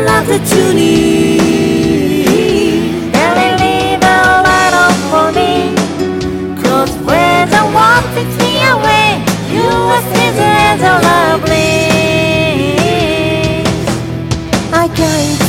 opportunity. Barely leave a light on for me. 'Cause when the world takes me away, you are still so lovely. I can't